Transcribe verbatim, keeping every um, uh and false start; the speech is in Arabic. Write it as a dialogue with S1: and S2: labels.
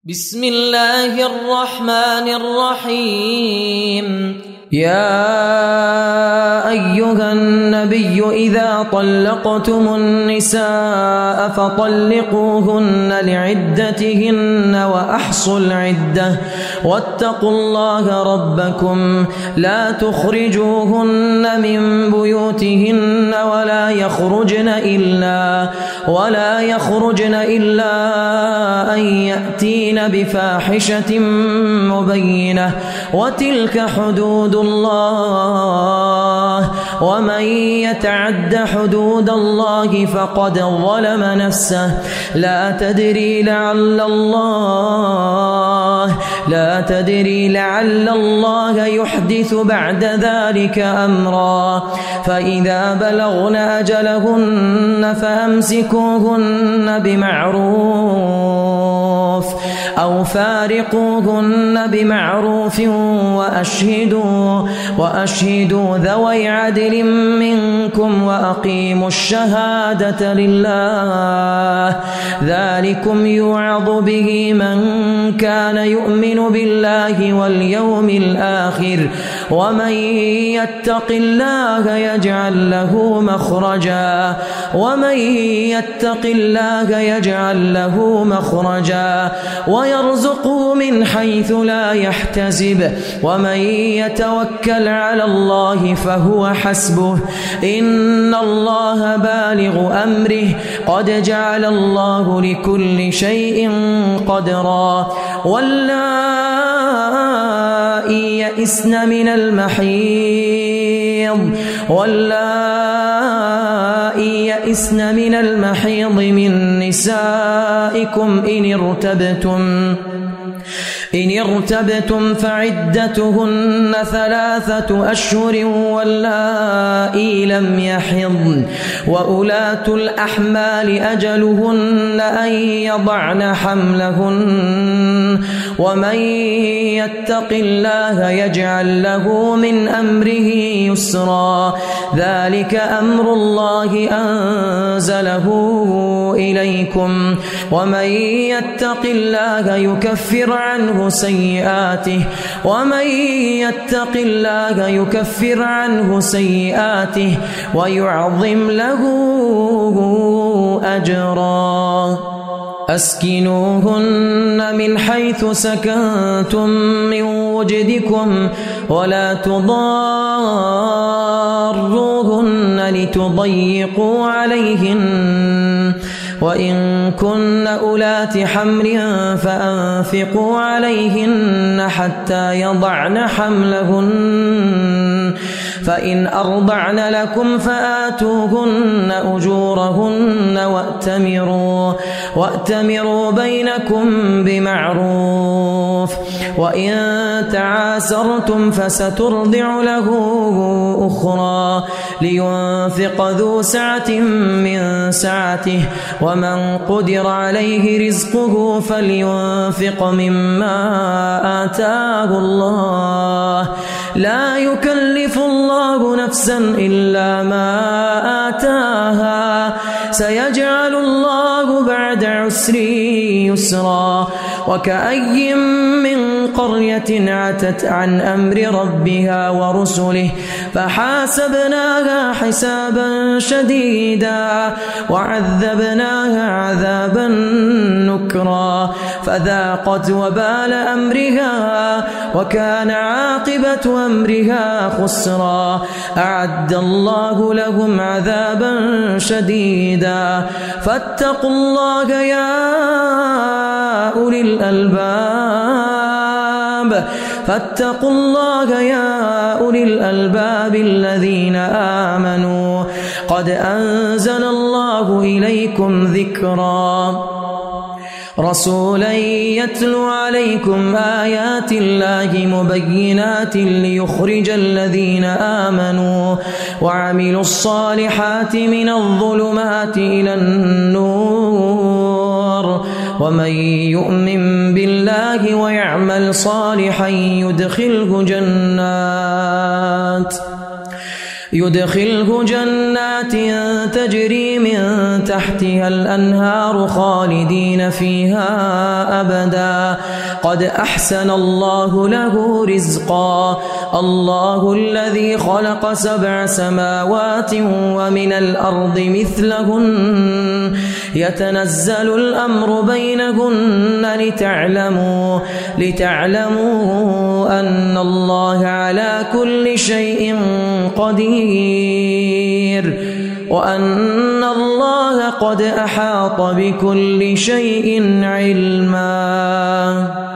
S1: بسم الله الرحمن الرحيم. يا أيها النبي إذا طلقتم النساء فطلقوهن لعدتهن وأحصوا العدة واتقوا الله ربكم لا تخرجوهن من بيوتهن ولا يخرجن إلا ولا يخرجن إلا أن يأتين بفاحشة مبينة وتلك حدود الله ومن يتعد حدود الله فقد ظلم نفسه لا تدري لعل الله لا تدري لعل الله يحدث بعد ذلك أمرا فإذا بلغن أجلهن فأمسكوهن بمعروف أو فارقوهن بمعروف وأشهدوا وأشهدوا ذوي عدل منكم وأقيموا الشهادة لله ذلكم يوعظ به من كان يؤمن بالله واليوم الآخر ومن يتق الله يجعل له مخرجا ومن يتق الله يجعل له مخرجا ويرزقه من حيث لا يحتسب ومن يتوكل على الله فهو حسبه إن الله بالغ أمره قد جعل الله لكل شيء قدرا واللائي يئسن من المحيض واللائي يئسن من المحيض من نسائكم إن ارتبتم إن ارتبتم فعدتهن ثلاثة أشهر واللائي لم يحضن وأولاة الأحمال أجلهن أن يضعن حملهن ومن يتق الله يجعل له من أمره يسرا ذلك أمر الله أنزله إليكم ومن يتق الله يكفر عنه سيئاته ومن يتق الله يكفر عنه سيئاته ويعظم له أجرا أسكنوهن من حيث سكنتم من وجدكم ولا تضاروهن لتضيقوا عليهن وإن كن أولات حمل فأنفقوا عليهن حتى يضعن حملهن فإن أرضعن لكم فآتوهن أجورهن وأتمروا وأتمروا بينكم بمعروف وإن تعاسرتم فسترضع له أخرى لينفق ذو سعة من سعته ومن قدر عليه رزقه فلينفق مما آتاه الله لا يكلف الله نفسا إلا ما آتاها سيجعل الله بعد عسر يسرا وكأي من قرية عتت عن أمر ربها ورسله فحاسبناها حسابا شديدا وعذبناها عذابا نكرا فذاقت وبال أمرها وكان عاقبة أمرها خسرا أعد الله لهم عذابا شديدا فاتقوا الله يا أولي الألباب فاتقوا الله يا أولي الألباب الذين آمنوا قد أنزل الله إليكم ذكرا رسولا يتلو عليكم آيات الله مبينات ليخرج الذين آمنوا وعملوا الصالحات من الظلمات إلى النور ومن يؤمن بالله ويعمل صالحا يدخله جنات يدخله جنات تجري من تحتها الأنهار خالدين فيها أبدا قد أحسن الله له رزقا الله الذي خلق سبع سماوات ومن الأرض مثلهن يتنزل الأمر بينهن لتعلموا لتعلموا أن الله على كل شيء قدير وأن الله قد أحاط بكل شيء علما.